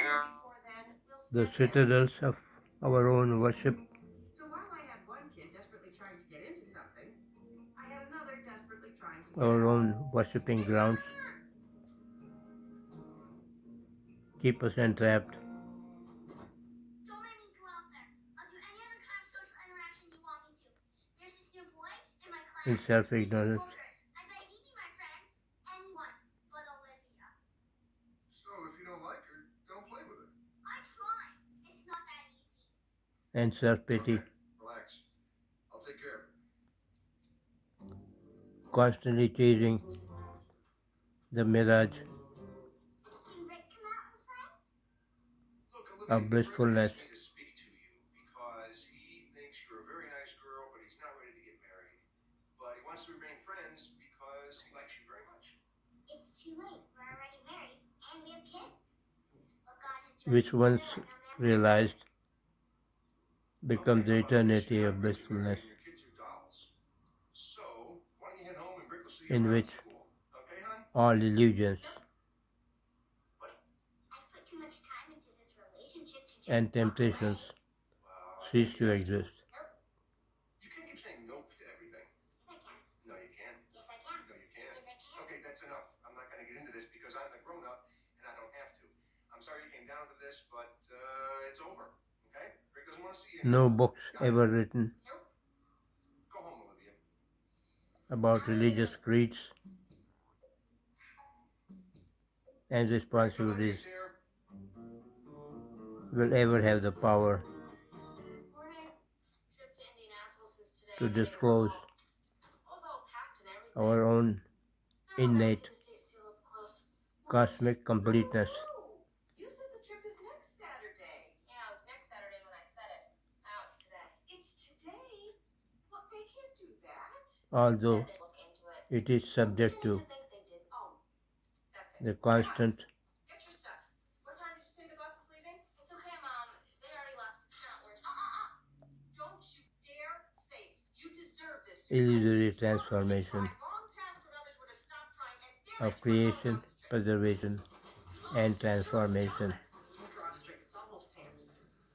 before then, we'll the step in. citadels of our own worship, So while I had one kid desperately trying to get into something, I had another desperately trying to get our out. own worshipping It's your grounds, turn! keep us entrapped Don't let me go out there. I'll do any other kind of social interaction you want me to. There's this new boy in my class. in He thinks self-ignorance. boogers. I bet he'd be my friend. Anyone but Olivia. So if you don't like her, don't play with her. I try. It's not that easy. And self-pity, Okay, relax. I'll take care of it. constantly chasing the mirage Can Rick come out and play? Look, Olivia, of Rick blissfulness. asked me to speak to you because he thinks you're a very nice girl, but he's not ready to get married. But he wants to remain friends because he likes you very much. It's too late. We're already married and we have kids. But God has Which once together and no man realized becomes the Okay, how about this? eternity You're of not ready to marry blissfulness, and your kids are dolls. So why don't you head home and Rick will see you in around which school? Okay, hon? all illusions I've put too much time into this relationship to just and walk temptations away. Well, I cease think to you have to. exist. Nope. You can't keep saying nope to everything. Yes, I can. No, you can't. Yes, I can. No, you can't. Yes, I can. Okay, that's enough. I'm not going to get into this because I'm the grown-up and I don't have to. I'm sorry you came down to this, but it's over. Okay? Rick doesn't want to see you No anymore. books Got it? ever written Nope. Go home, Olivia. about religious creeds and Rick, responsibilities Olivia's here. will ever have the power Morning. Trip to Indianapolis is today. to I made a disclose call. I was all packed and everything. our own I'll never innate see the state seal up close. cosmic completeness. No. You said the trip is next Saturday. Yeah, it was next Saturday when I said it. Now it's today. It's today? Well, they can't do that. Although Said they'd look into it. it is subject to Think they did. Oh, that's it. the constant Get your stuff. What time did you say the bus is leaving? It's okay, Mom. They already left. It's not worth it. Don't you dare say it. You deserve this. illusory transformation Long past when others would have stopped trying. And damn of it, we're going creation, on this trip. preservation, and transformation. Draw straight. It's almost pants.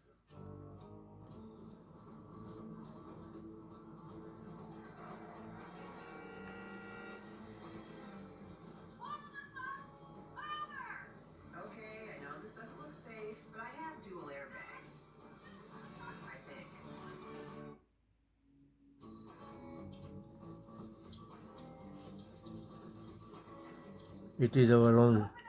Okay, I know this doesn't look safe, but I have dual airbags. I think. It is our own